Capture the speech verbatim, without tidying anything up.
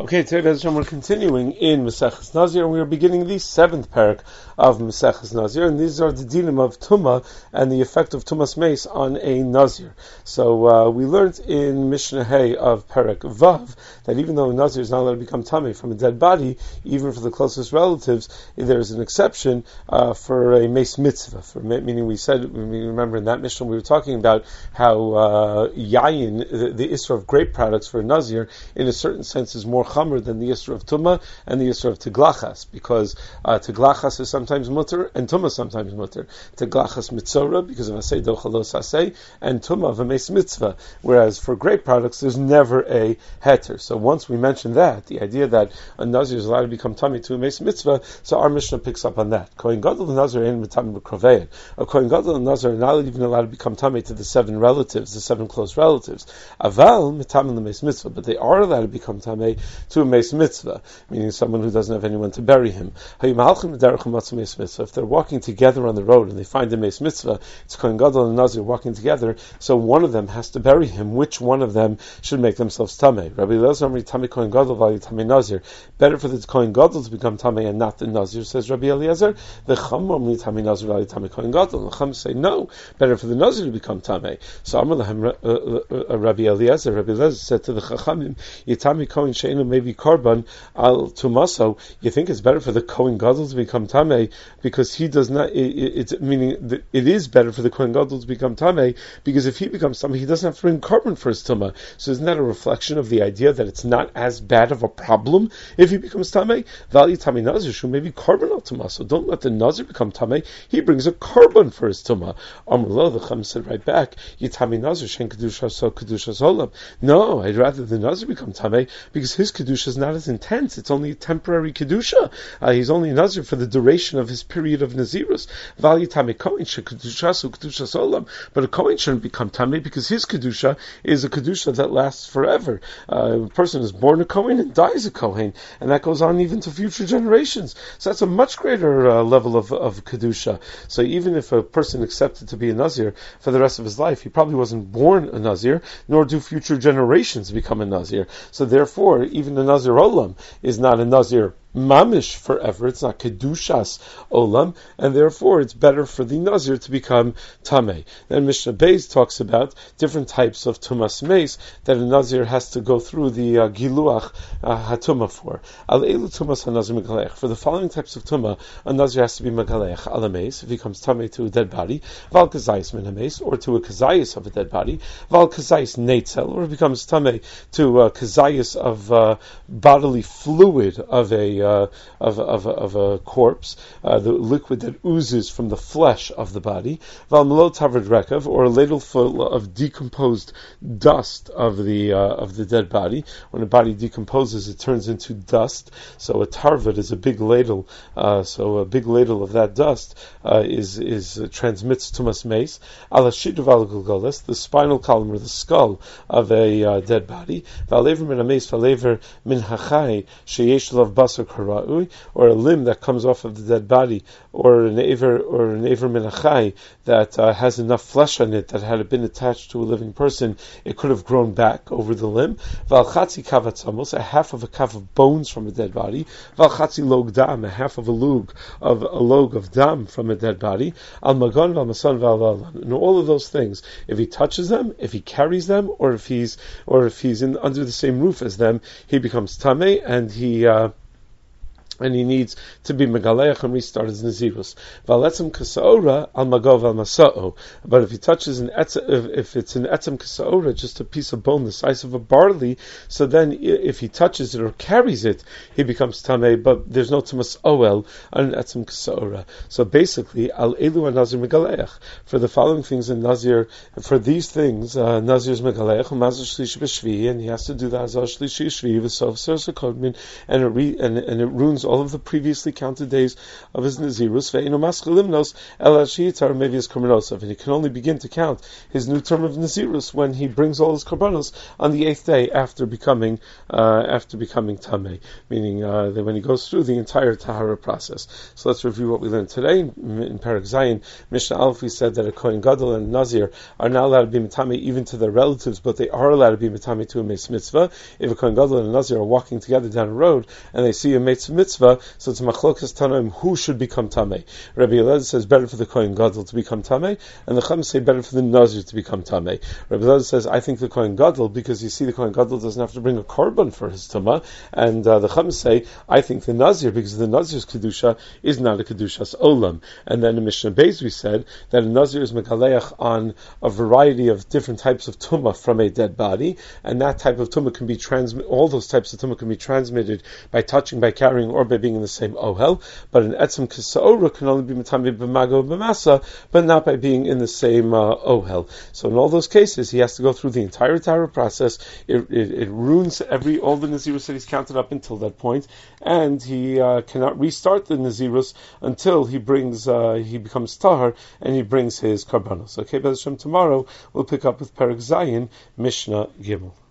Okay, today we're continuing in Maseches Nazir, and we are beginning the seventh parak of Maseches Nazir, and these are the dinim of Tumah and the effect of Tumas Meis on a Nazir. So uh, we learned in Mishnah Hay of Parak Vav that even though a Nazir is not allowed to become tamei from a dead body, even for the closest relatives, there is an exception uh, for a Meis Mitzvah. For meaning, we said, we remember in that Mishnah we were talking about how uh, yayin, the, the Isra of grape products for a Nazir, in a certain sense is more chamer than the Yisra of Tumah and the Yisra of Teglachas, because uh, Teglachas is sometimes mutter and Tumah sometimes mutter. Teglachas mitzora because of Asay dochalos Asay, and Tumah of a Meis Mitzvah, whereas for grape products there's never a heter. So once we mentioned that, the idea that a Nazir is allowed to become tamei to a Meis Mitzvah, so our Mishnah picks up on that. Kohen Gadol and Nazir ain't mitamei b'krovein. A Kohen Gadol and Nazir are not even allowed to become tamei to the seven relatives, the seven close relatives. Aval mitamei the Meis Mitzvah, but they are allowed to become tamei to a Meis Mitzvah, meaning someone who doesn't have anyone to bury him. If they're walking together on the road and they find a Meis Mitzvah, it's Kohen Gadol and Nazir walking together, so one of them has to bury him. Which one of them should make themselves tamei? Rabbi Eliezer Amri tamei Kohen Gadol v'ali tamei Nazir. Better for the Kohen Gadol to become tamei and not the Nazir, says Rabbi Eliezer. V'cham Amri tamei Nazir v'ali tamei Kohen Gadol. The Chum say no, better for the Nazir to become tamei. So Amar lahem Rabbi Eliezer. Rabbi Eliezer said to the Chachamim, Yitami Kohen she'enu maybe Karban al Tumaso, you think it's better for the Kohen Gadol to become tamei because he does not, it, it, it's meaning it is better for the Kohen Gadol to become tamei because if he becomes tamei, he doesn't have to bring carbon for his tumah. So isn't that a reflection of the idea that it's not as bad of a problem if he becomes tamei? Vali tamei Nazir shu maybe carbon al Tumaso. Don't let the Nazir become tamei. He brings a carbon for his tumah. Amrullah, the Chum said right back, Yitami Nazir shen kedusha so kedusha olam. No, I'd rather the Nazir become tamei because his kedusha is not as intense. It's only a temporary kedusha. Uh, he's only a Nazir for the duration of his period of Nazirus. Vali tamei Kohen she kedusha so kedusha olam. But a Kohen shouldn't become tamei because his kedusha is a kedusha that lasts forever. Uh, a person is born a Kohen and dies a Kohen, and that goes on even to future generations. So that's a much greater uh, level of, of kedusha. So even if a person accepted to be a Nazir for the rest of his life, he probably wasn't born a Nazir, nor do future generations become a Nazir. So therefore, even the Nazir Olam is not a Nazir mamish forever. It's not kedushas olam, and therefore it's better for the Nazir to become tamei. Then Mishnah Beis talks about different types of tumas meis that a Nazir has to go through the uh, giluach uh, hatuma for. Al elu tumas hanazir megalech. For the following types of tuma, a Nazir has to be megalech ala meis if he comes tamei to a dead body, val kazayis min hameis, or to a kazayis of a dead body, val kazayis neitzel, or it becomes tamei to a kazayis of uh, bodily fluid of a Uh, of, of, of a corpse, uh, the liquid that oozes from the flesh of the body, val melot tavad rekav, or a ladle full of decomposed dust of the uh, of the dead body. When a body decomposes, it turns into dust. So a tarvad is a big ladle. Uh, so a big ladle of that dust uh, is is uh, transmits tumas meis. Ala shidu val gulgoles, the spinal column or the skull of a uh, dead body. Valever min hameis, valever min hachai sheyesh lav basar, or a limb that comes off of the dead body, or an aver or an aver minachai that uh, has enough flesh on it that had it been attached to a living person, it could have grown back over the limb. Valchatzi kavatzamos, a half of a calf of bones from a dead body. Valchatzi log dam, a half of a log of a log of dam from a dead body. Al magon valmason valvalan, and all of those things, if he touches them, if he carries them, or if he's or if he's in under the same roof as them, he becomes tamei, and he. Uh, and he needs to be megaleach and restart his nazirus. Valetzim kasaora al magov al masao. But if he touches an etzem, if, if it's an etzem kasaora, just a piece of bone the size of a barley, so then if he touches it or carries it, he becomes tamei. But there's no tumas oel on an etzem kasaora. So basically, al elu an nazir megaleach. For the following things in nazir, for these things, uh, nazir's megaleach umazar shlishi b'shvi, and he has to do the azar shlishi b'shvi v'sof sersa kodmin, and it re, and and it ruins lose all of the previously counted days of his Nazirus, ve'eno maschil limnos el hashiyitar mevias korbanosov, and he can only begin to count his new term of Nazirus when he brings all his korbanos on the eighth day after becoming uh, after becoming tamei, meaning uh, that when he goes through the entire tahara process. So let's review what we learned today in Perek Zayin. Mishnah Aleph, we said that a Kohen Gadol and a Nazir are not allowed to be mitame even to their relatives, but they are allowed to be mitame to a meis mitzvah. If a Kohen Gadol and a Nazir are walking together down a road and they see a meis mitzvah, so it's machlokas tanaim who should become tamei. Rabbi Elazar says better for the Kohen Gadol to become tamei, and the Chum say better for the Nazir to become tamei. Rabbi Elazar says I think the Kohen Gadol, because you see the Kohen Gadol doesn't have to bring a korban for his tumah, and uh, the Chum say I think the Nazir, because the Nazir's kedusha is not a kedushas olam. And then in Mishnah Beis we said that a Nazir is megaleach on a variety of different types of tumah from a dead body, and that type of tumah can be transmitted. All those types of tumah can be transmitted by touching, by carrying, or by being in the same ohel. But an etzem kisaora can only be mitame b'mago b'masa, but not by being in the same uh, ohel. So in all those cases, he has to go through the entire Tahara process. It, it, it ruins every all the Nazirus that he's counted up until that point, and he uh, cannot restart the Nazirus until he brings uh, he becomes tahar and he brings his karbanos. Okay, B'ez Hashem, tomorrow we'll pick up with Perek Zayin, Mishnah Gimel.